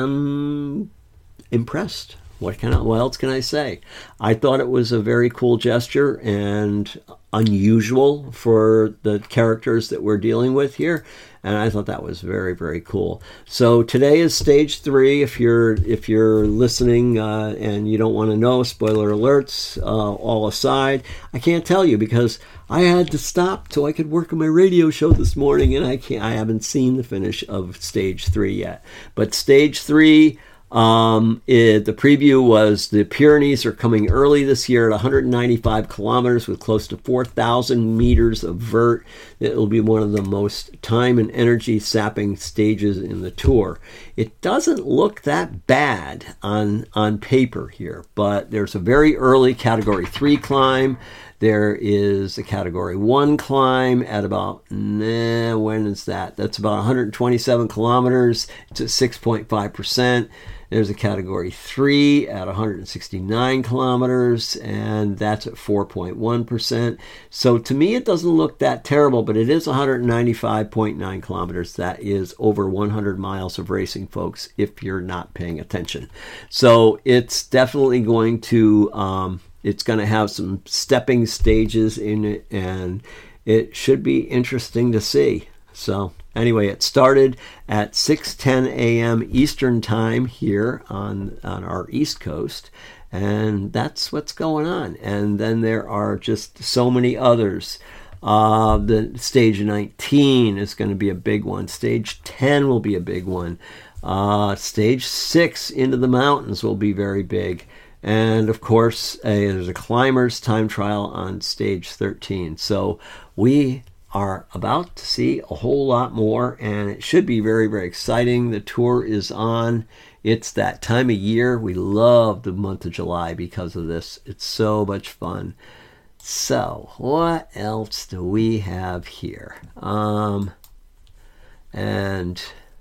I'm impressed. What can I, what else can I say? I thought it was a very cool gesture and unusual for the characters that we're dealing with here, and I thought that was very, very cool. So today is stage three. If you're if you're listening uh, and you don't want to know, spoiler alerts uh, all aside, I can't tell you because I had to stop so I could work on my radio show this morning, and I can't. I haven't seen the finish of stage three yet. But stage three. Um, it, the preview was the Pyrenees are coming early this year at one hundred ninety-five kilometers with close to four thousand meters of vert. It will be one of the most time and energy sapping stages in the tour. It doesn't look that bad on, on paper here, but there's a very early category three climb. There is a category one climb at about, nah, when is that? That's about one hundred twenty-seven kilometers. It's at six point five percent. There's a category three at one hundred sixty-nine kilometers, and that's at four point one percent. So to me, it doesn't look that terrible, but it is one hundred ninety-five point nine kilometers. That is over one hundred miles of racing, folks, if you're not paying attention. So it's definitely going to, um, it's going to have some stepping stages in it, and it should be interesting to see. So anyway, it started at six ten a.m. Eastern time here on, on our East Coast, and that's what's going on. And then there are just so many others. Uh, the stage nineteen is going to be a big one. Stage ten will be a big one. Uh, stage six into the mountains will be very big. And of course, uh, there's a climbers time trial on stage thirteen. So we are about to see a whole lot more, and it should be very, very exciting. The tour is on. It's that time of year. We love the month of July because of this. It's so much fun. So what else do we have here? Um, and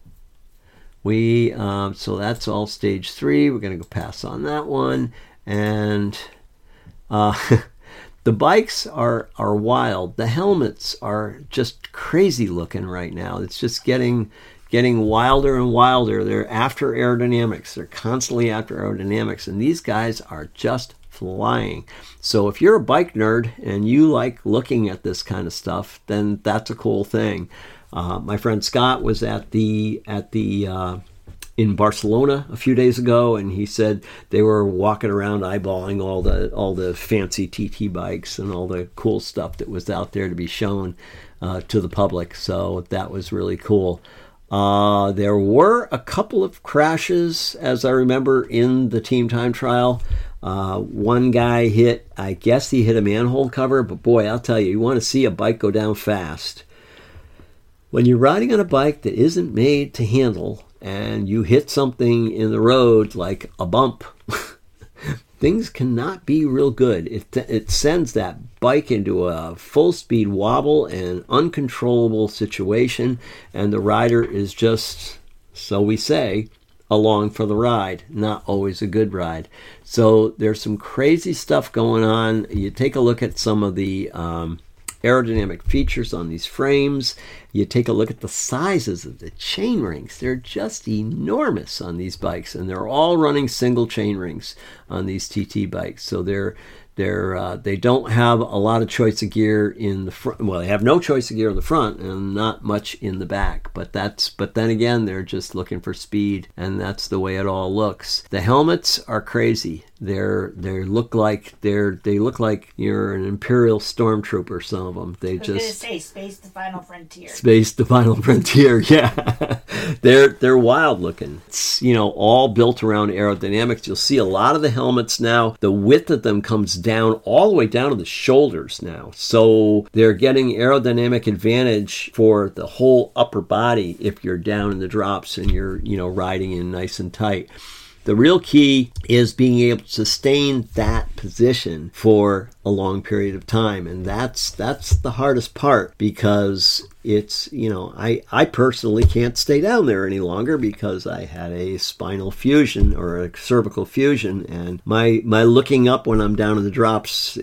we, um, so that's all stage three. We're going to go pass on that one. And, uh, the bikes are, are wild. The helmets are just crazy looking right now. It's just getting getting wilder and wilder. They're after aerodynamics. They're constantly after aerodynamics. And these guys are just flying. So if you're a bike nerd and you like looking at this kind of stuff, then that's a cool thing. Uh, my friend Scott was at the at the uh, in Barcelona a few days ago, and he said they were walking around eyeballing all the all the fancy T T bikes and all the cool stuff that was out there to be shown uh, to the public. So that was really cool. Uh, there were a couple of crashes, as I remember, in the team time trial. Uh, one guy hit, I guess he hit a manhole cover, but boy, I'll tell you, you want to see a bike go down fast. When you're riding on a bike that isn't made to handle, and you hit something in the road like a bump, things cannot be real good. It it sends that bike into a full speed wobble and uncontrollable situation, and the rider is just, so we say, along for the ride. Not always a good ride. So there's some crazy stuff going on. You take a look at some of the um, aerodynamic features on these frames. You take a look at the sizes of the chain rings. They're just enormous on these bikes, and they're all running single chain rings on these T T bikes. So they're they're uh, they don't have a lot of choice of gear in the front. Well, they have no choice of gear in the front and not much in the back. But that's but then again, they're just looking for speed, and that's the way it all looks. The helmets are crazy. They're they look like they're they look like you're an Imperial stormtrooper. Some of them. They I was just gonna say Space the Final Frontier. Space the Final Frontier. Yeah, they're they're wild looking. It's, you know, all built around aerodynamics. You'll see a lot of the helmets now. The width of them comes down all the way down to the shoulders now. So they're getting aerodynamic advantage for the whole upper body if you're down in the drops and you're, you know, riding in nice and tight. The real key is being able to sustain that position for a long period of time. And that's that's the hardest part, because it's, you know, I, I personally can't stay down there any longer because I had a spinal fusion or a cervical fusion. And my, my looking up when I'm down in the drops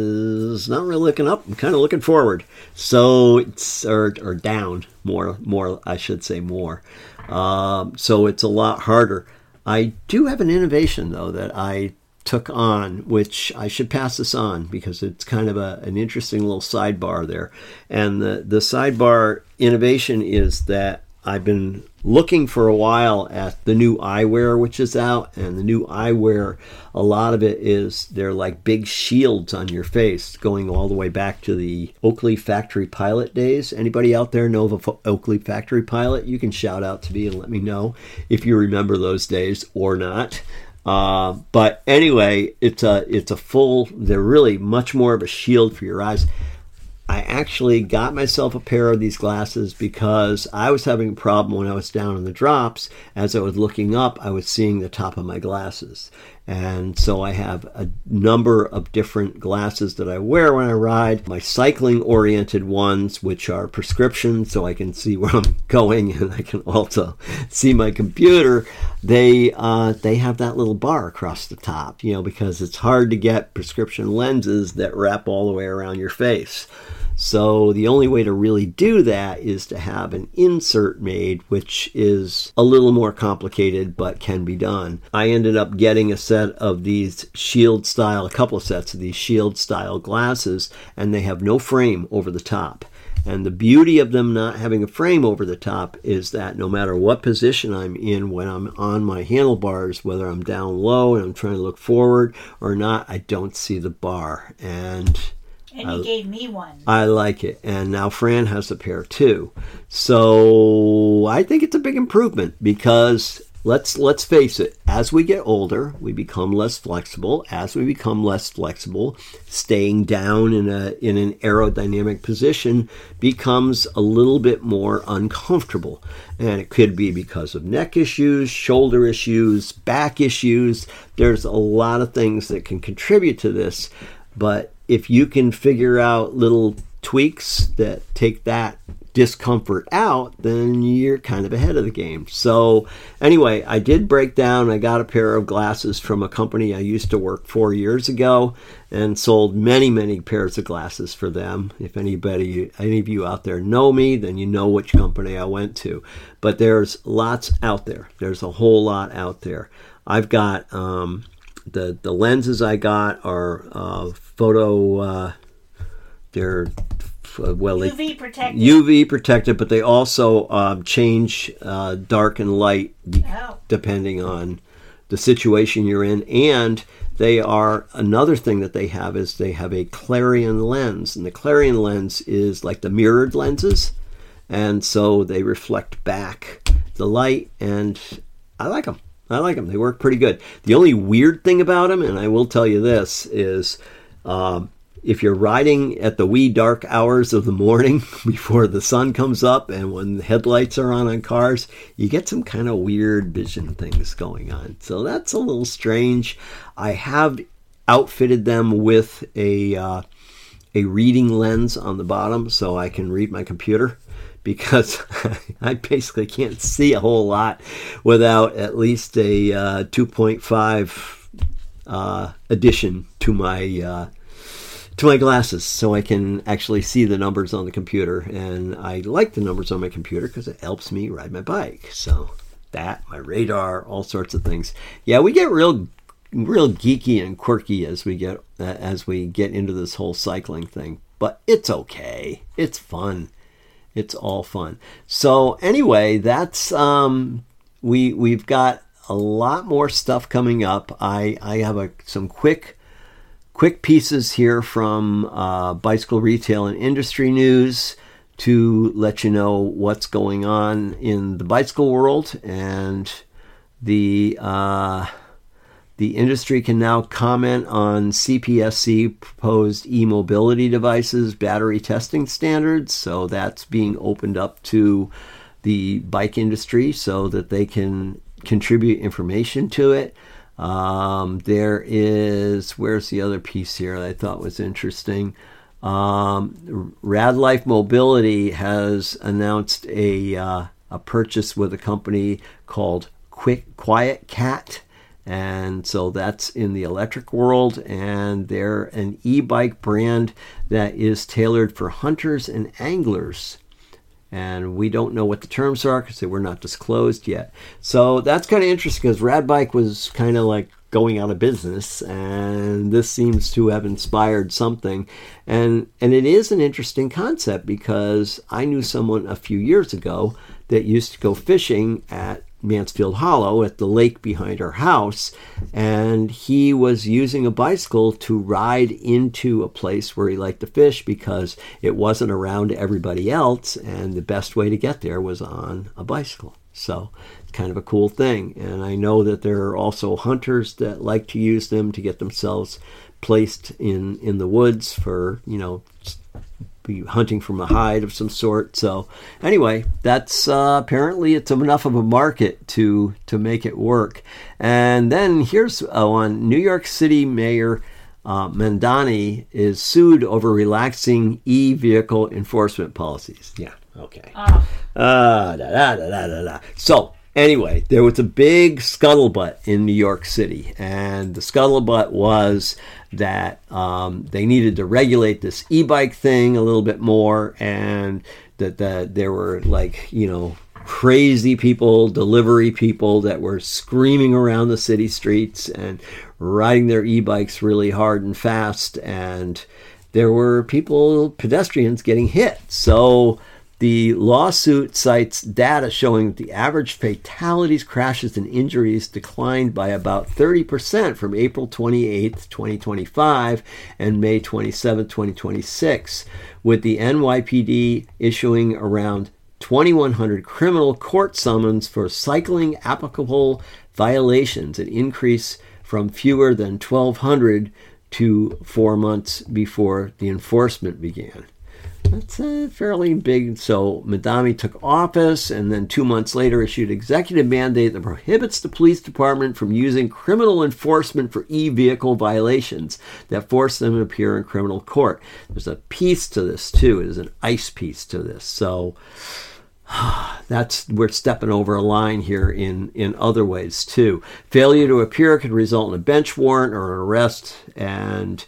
is not really looking up. I'm kind of looking forward. So it's, or, or down more, more, I should say more. Um, so it's a lot harder. I do have an innovation, though, that I took on, which I should pass this on because it's kind of a, an interesting little sidebar there. And the, the sidebar innovation is that I've been looking for a while at the new eyewear, which is out. And the new eyewear, a lot of it is, they're like big shields on your face, going all the way back to the Oakley Factory Pilot days. Anybody out there know of a Oakley Factory Pilot? You can shout out to me and let me know if you remember those days or not. Uh, but anyway, it's a, it's a full, they're really much more of a shield for your eyes. I actually got myself a pair of these glasses because I was having a problem when I was down in the drops. As I was looking up, I was seeing the top of my glasses. And so I have a number of different glasses that I wear when I ride. My cycling-oriented ones, which are prescription, so I can see where I'm going, and I can also see my computer. They uh, they have that little bar across the top, you know, because it's hard to get prescription lenses that wrap all the way around your face. So the only way to really do that is to have an insert made, which is a little more complicated, but can be done. I ended up getting a set of these shield style, a couple of sets of these shield style glasses, and they have no frame over the top. And the beauty of them not having a frame over the top is that no matter what position I'm in when I'm on my handlebars, whether I'm down low and I'm trying to look forward or not, I don't see the bar. And And you I, gave me one. I like it. And now Fran has a pair too. So I think it's a big improvement because let's let's face it, as we get older, we become less flexible. As we become less flexible, staying down in a in an aerodynamic position becomes a little bit more uncomfortable. And it could be because of neck issues, shoulder issues, back issues. There's a lot of things that can contribute to this. But if you can figure out little tweaks that take that discomfort out, then you're kind of ahead of the game. So anyway, I did break down. I got a pair of glasses from a company I used to work for years ago and sold many, many pairs of glasses for them. If anybody, any of you out there know me, then you know which company I went to. But there's lots out there. There's a whole lot out there. I've got... Um, The the lenses I got are uh, photo, uh, they're, uh, well, U V protected. U V protected, but they also um, change uh, dark and light de- oh. depending on the situation you're in. And they are, another thing that they have is they have a Clarion lens. And the Clarion lens is like the mirrored lenses. And so they reflect back the light, and I like them. I like them. They work pretty good. The only weird thing about them, and I will tell you this, is uh, if you're riding at the wee dark hours of the morning before the sun comes up and when the headlights are on on cars, you get some kind of weird vision things going on. So that's a little strange. I have outfitted them with a uh, a reading lens on the bottom so I can read my computer, because I basically can't see a whole lot without at least a uh, two point five uh, addition to my uh, to my glasses, so I can actually see the numbers on the computer. And I like the numbers on my computer because it helps me ride my bike. So that, my radar, all sorts of things. Yeah, we get real, real geeky and quirky as we get uh, as we get into this whole cycling thing. But it's okay. It's fun. It's all fun. So anyway, that's um, we we've got a lot more stuff coming up. I I have a, some quick quick pieces here from uh, Bicycle Retail and Industry News to let you know what's going on in the bicycle world, and the uh, the industry can now comment on C P S C proposed e-mobility devices battery testing standards. So that's being opened up to the bike industry so that they can contribute information to it. Um, there is, where's the other piece here that I thought was interesting? Um, Rad Life Mobility has announced a uh, a purchase with a company called Quick Quiet Cat, and so that's in the electric world, and they're an e-bike brand that is tailored for hunters and anglers. And we don't know what the terms are because they were not disclosed yet. So that's kind of interesting because Rad Bike was kind of like going out of business, and this seems to have inspired something. And and it is an interesting concept because I knew someone a few years ago that used to go fishing at Mansfield Hollow at the lake behind our house, and he was using a bicycle to ride into a place where he liked to fish because it wasn't around everybody else, and the best way to get there was on a bicycle. So it's kind of a cool thing. And I know that there are also hunters that like to use them to get themselves placed in in the woods for, you know, be hunting from a hide of some sort. So anyway, that's uh, apparently it's enough of a market to to make it work. And then here's uh, one. New York City Mayor uh, Mamdani is sued over relaxing e-vehicle enforcement policies. Yeah, okay. Oh. Uh, da, da, da, da, da, da. So anyway, there was a big scuttlebutt in New York City, and the scuttlebutt was that um, they needed to regulate this e-bike thing a little bit more, and that, that there were, like, you know, crazy people, delivery people that were screaming around the city streets and riding their e-bikes really hard and fast, and there were people, pedestrians, getting hit. So the lawsuit cites data showing that the average fatalities, crashes, and injuries declined by about thirty percent from April twenty-eighth, twenty twenty-five and May twenty-seventh, twenty twenty-six, with the N Y P D issuing around twenty-one hundred criminal court summons for cycling applicable violations, an increase from fewer than twelve hundred to four months before the enforcement began. That's a fairly big. So Mamdani took office and then two months later issued an executive mandate that prohibits the police department from using criminal enforcement for e-vehicle violations that force them to appear in criminal court. There's a piece to this too. There's an ice piece to this. So that's, we're stepping over a line here in, in other ways too. Failure to appear could result in a bench warrant or an arrest. And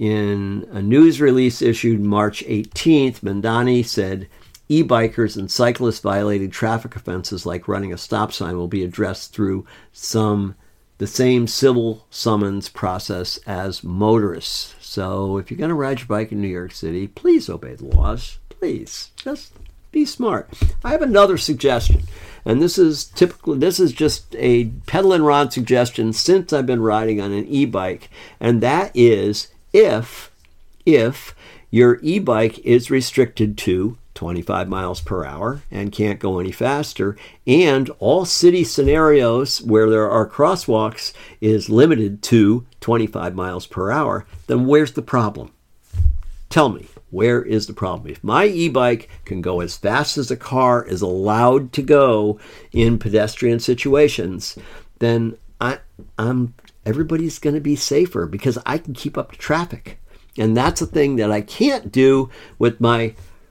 in a news release issued March eighteenth, Mamdani said e-bikers and cyclists violating traffic offenses like running a stop sign will be addressed through some the same civil summons process as motorists. So if you're going to ride your bike in New York City, please obey the laws. Please, just be smart. I have another suggestion, and this is typical. This is just a Pedal and Rod suggestion since I've been riding on an e-bike, and that is if if your e-bike is restricted to twenty-five miles per hour and can't go any faster, and all city scenarios where there are crosswalks is limited to twenty-five miles per hour, then where's the problem? Tell me, where is the problem? If my e-bike can go as fast as a car is allowed to go in pedestrian situations, then I, I'm everybody's going to be safer because I can keep up to traffic. And that's a thing that I can't do with my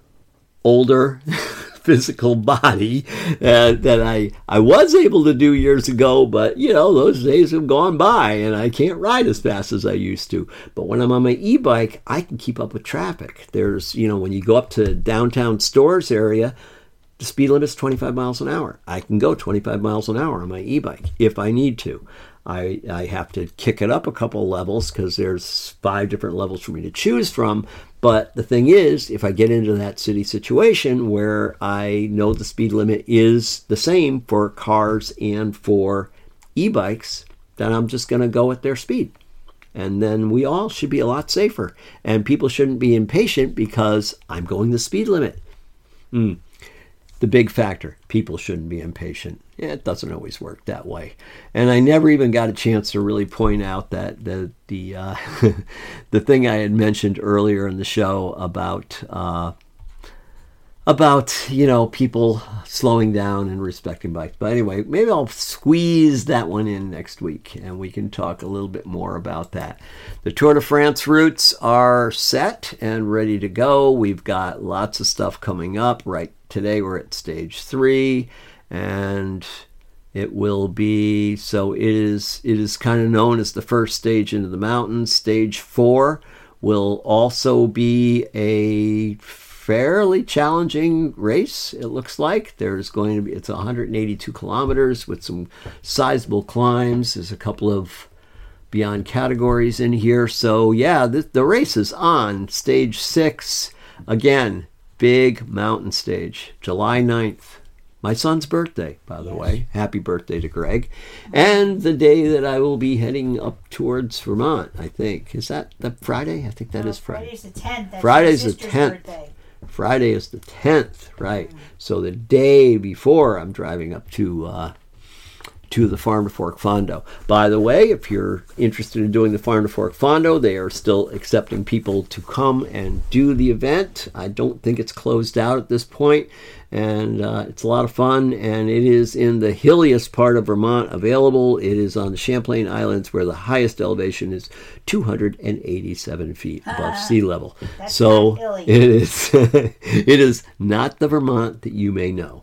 older physical body uh, that I, I was able to do years ago, but, you know, those days have gone by and I can't ride as fast as I used to. But when I'm on my e-bike, I can keep up with traffic. There's, you know, when you go up to downtown Stores area, the speed limit is twenty-five miles an hour. I can go twenty-five miles an hour on my e-bike if I need to. I, I have to kick it up a couple levels because there's five different levels for me to choose from. But the thing is, if I get into that city situation where I know the speed limit is the same for cars and for e-bikes, then I'm just going to go at their speed. And then we all should be a lot safer. And people shouldn't be impatient because I'm going the speed limit. Mm. The big factor, people shouldn't be impatient. Yeah, it doesn't always work that way. And I never even got a chance to really point out that the the uh, the thing I had mentioned earlier in the show about uh, about, you know, people slowing down and respecting bikes. But anyway, maybe I'll squeeze that one in next week and we can talk a little bit more about that. The Tour de France routes are set and ready to go. We've got lots of stuff coming up. Right today we're at stage three, and it will be, so it is, it is kind of known as the first stage into the mountains. Stage four will also be a fairly challenging race, it looks like. There's going to be, it's one hundred eighty-two kilometers with some sizable climbs. There's a couple of beyond categories in here. So yeah, the, the race is on. Stage six, again, big mountain stage, July ninth. My son's birthday, by the way. Happy birthday to Greg. And the day that I will be heading up towards Vermont, I think. Is that the Friday? I think that no, is Friday. Friday's the tenth. That's Friday's my the sister's tenth. birthday. Friday is the tenth, right? Mm. So the day before I'm driving up to uh, to the Farm to Fork Fondo. By the way, if you're interested in doing the Farm to Fork Fondo, they are still accepting people to come and do the event. I don't think it's closed out at this point, and uh, it's a lot of fun, and it is in the hilliest part of Vermont available. It is on the Champlain Islands, where the highest elevation is two hundred eighty-seven feet above uh, sea level. So it is it is not the Vermont that you may know.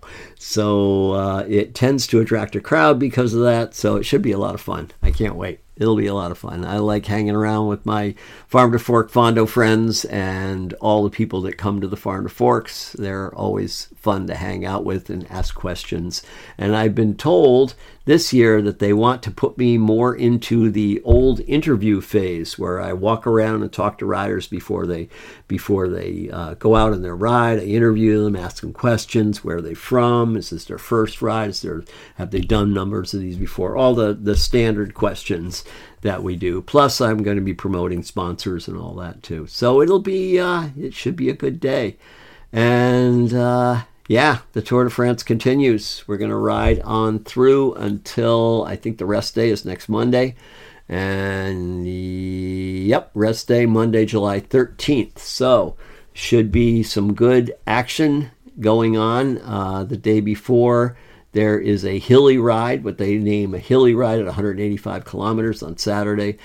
So uh, it tends to attract a crowd because of that, so it should be a lot of fun. I can't wait. It'll be a lot of fun. I like hanging around with my Farm to Fork Fondo friends and all the people that come to the Farm to Forks. They're always fun to hang out with and ask questions. And I've been told this year that they want to put me more into the old interview phase, where I walk around and talk to riders before they before they uh, go out on their ride. I interview them, ask them questions. Where are they from? Is this their first ride? Is there, have they done numbers of these before? All the, the standard questions that we do. Plus, I'm going to be promoting sponsors and all that too. So it'll be, uh, it should be a good day. And uh, yeah, the Tour de France continues. We're going to ride on through until, I think the rest day is next Monday. And yep, rest day Monday, July thirteenth. So should be some good action going on. Uh, the day before, there is a hilly ride, what they name a hilly ride at one hundred eighty-five kilometers on Saturday.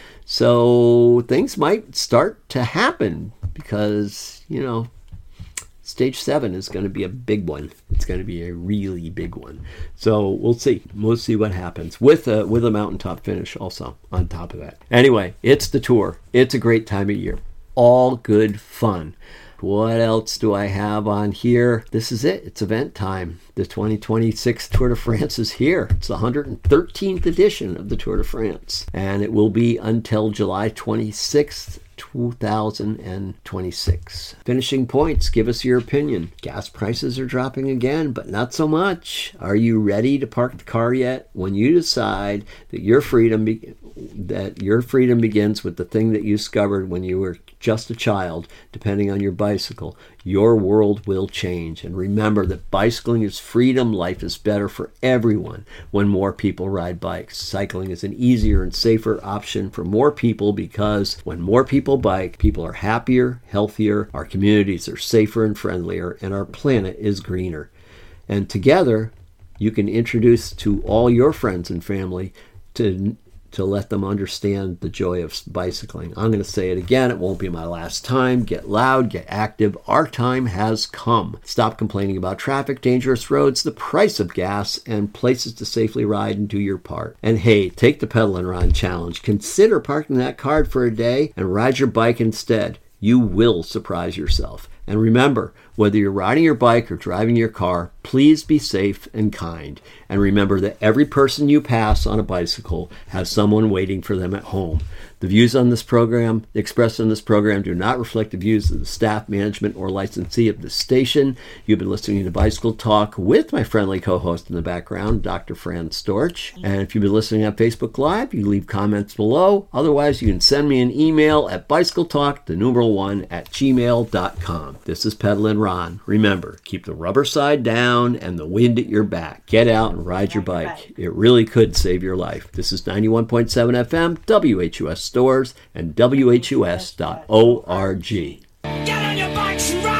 So things might start to happen because, you know, stage seven is going to be a big one. It's going to be a really big one. So we'll see. We'll see what happens with a, with a mountaintop finish also on top of that. Anyway, it's the tour. It's a great time of year. All good fun. What else do I have on here? This is it. It's event time. The twenty twenty-six Tour de France is here. It's the one hundred thirteenth edition of the Tour de France. And it will be until July twenty-sixth, two thousand twenty-six. Finishing points. Give us your opinion. Gas prices are dropping again, but not so much. Are you ready to park the car yet? When you decide that your freedom be- that your freedom begins with the thing that you discovered when you were just a child, depending on your bicycle, your world will change. And remember that bicycling is freedom. Life is better for everyone when more people ride bikes. Cycling is an easier and safer option for more people, because when more people bike, people are happier, healthier, our communities are safer and friendlier, and our planet is greener. And together, you can introduce to all your friends and family to to let them understand the joy of bicycling. I'm going to say it again. It won't be my last time. Get loud, get active. Our time has come. Stop complaining about traffic, dangerous roads, the price of gas, and places to safely ride, and do your part. And hey, take the Pedal and Ride Challenge. Consider parking that car for a day and ride your bike instead. You will surprise yourself. And remember, whether you're riding your bike or driving your car, please be safe and kind. And remember that every person you pass on a bicycle has someone waiting for them at home. The views on this program, expressed on this program, do not reflect the views of the staff, management, or licensee of the station. You've been listening to Bicycle Talk with my friendly co-host in the background, Doctor Fran Storch. And if you've been listening on Facebook Live, you leave comments below. Otherwise, you can send me an email at bicycletalk, the numeral one, at gmail dot com. This is Pedalin' Ron. Remember, keep the rubber side down and the wind at your back. Get out and ride your bike. It really could save your life. This is ninety-one point seven F M, W H U S Stores, and W H U S dot org. Get on your bikes and ride!